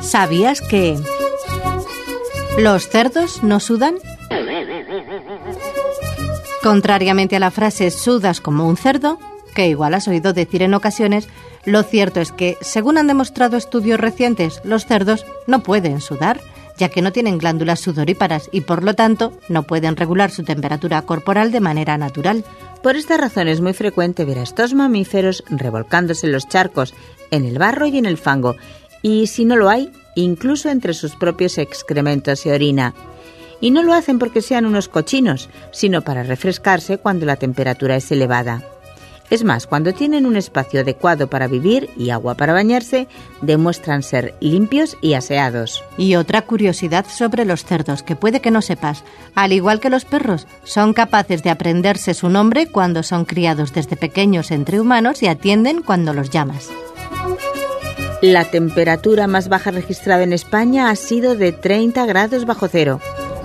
¿Sabías que los cerdos no sudan? Contrariamente a la frase sudas como un cerdo, que igual has oído decir en ocasiones, lo cierto es que, según han demostrado estudios recientes, los cerdos no pueden sudar, ya que no tienen glándulas sudoríparas y, por lo tanto, no pueden regular su temperatura corporal de manera natural. Por esta razón es muy frecuente ver a estos mamíferos revolcándose en los charcos, en el barro y en el fango, y si no lo hay, incluso entre sus propios excrementos y orina. Y no lo hacen porque sean unos cochinos, sino para refrescarse cuando la temperatura es elevada. Es más, cuando tienen un espacio adecuado para vivir y agua para bañarse, demuestran ser limpios y aseados. Y otra curiosidad sobre los cerdos que puede que no sepas, al igual que los perros, son capaces de aprenderse su nombre cuando son criados desde pequeños entre humanos y atienden cuando los llamas. La temperatura más baja registrada en España ha sido de 30 grados bajo cero.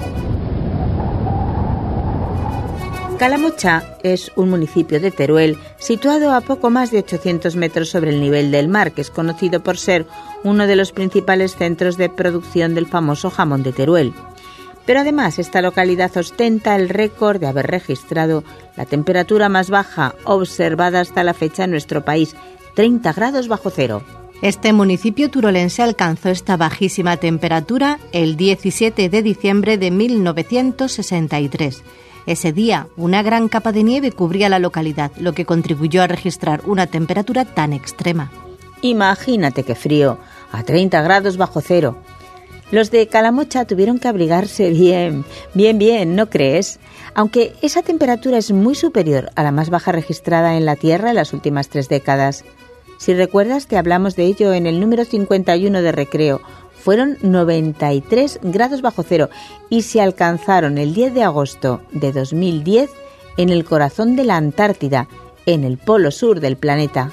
Calamocha es un municipio de Teruel situado a poco más de 800 metros sobre el nivel del mar, que es conocido por ser uno de los principales centros de producción del famoso jamón de Teruel. Pero además esta localidad ostenta el récord de haber registrado la temperatura más baja observada hasta la fecha en nuestro país, 30 grados bajo cero. Este municipio turolense alcanzó esta bajísima temperatura el 17 de diciembre de 1963. Ese día, una gran capa de nieve cubría la localidad, lo que contribuyó a registrar una temperatura tan extrema. Imagínate qué frío, a 30 grados bajo cero. Los de Calamocha tuvieron que abrigarse bien, ¿no crees? Aunque esa temperatura es muy superior a la más baja registrada en la Tierra en las últimas 3 décadas. Si recuerdas, te hablamos de ello en el número 51 de Recreo. Fueron 93 grados bajo cero y se alcanzaron el 10 de agosto de 2010 en el corazón de la Antártida, en el polo sur del planeta.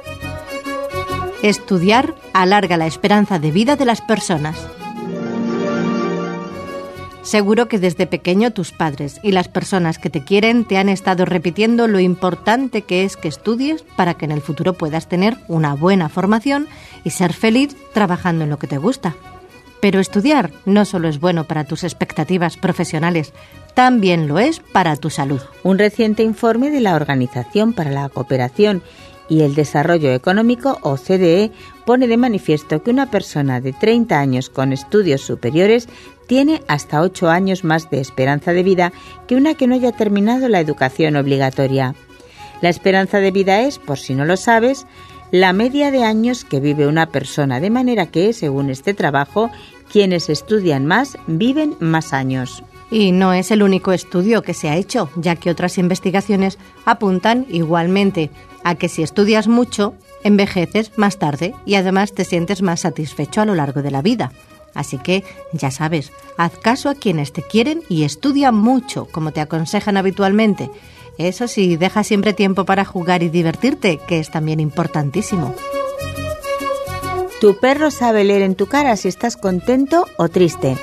Estudiar alarga la esperanza de vida de las personas. Seguro que desde pequeño tus padres y las personas que te quieren te han estado repitiendo lo importante que es que estudies para que en el futuro puedas tener una buena formación y ser feliz trabajando en lo que te gusta. Pero estudiar no solo es bueno para tus expectativas profesionales, también lo es para tu salud. Un reciente informe de la Organización para la Cooperación y el Desarrollo Económico, OCDE, pone de manifiesto que una persona de 30 años con estudios superiores tiene hasta 8 años más de esperanza de vida que una que no haya terminado la educación obligatoria. La esperanza de vida es, por si no lo sabes, la media de años que vive una persona, de manera que, según este trabajo, quienes estudian más viven más años. Y no es el único estudio que se ha hecho, ya que otras investigaciones apuntan igualmente a que si estudias mucho, envejeces más tarde y además te sientes más satisfecho a lo largo de la vida. Así que, ya sabes, haz caso a quienes te quieren y estudia mucho, como te aconsejan habitualmente. Eso sí, deja siempre tiempo para jugar y divertirte, que es también importantísimo. Tu perro sabe leer en tu cara si estás contento o triste.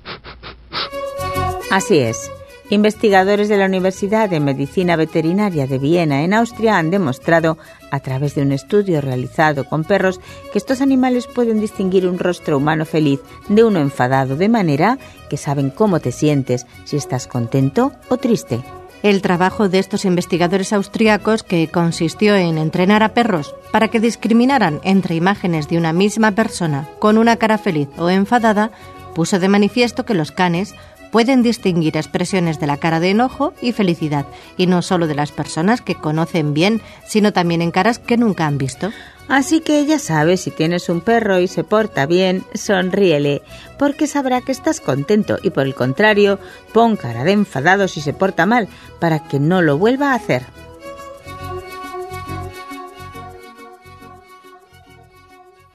Así es. Investigadores de la Universidad de Medicina Veterinaria de Viena, en Austria, han demostrado, a través de un estudio realizado con perros, que estos animales pueden distinguir un rostro humano feliz de uno enfadado, de manera que saben cómo te sientes, si estás contento o triste. El trabajo de estos investigadores austríacos, que consistió en entrenar a perros para que discriminaran entre imágenes de una misma persona con una cara feliz o enfadada, puso de manifiesto que los canes pueden distinguir expresiones de la cara de enojo y felicidad, y no solo de las personas que conocen bien, sino también en caras que nunca han visto. Así que ya sabes, si tienes un perro y se porta bien, sonríele, porque sabrá que estás contento, y por el contrario, pon cara de enfadado si se porta mal, para que no lo vuelva a hacer.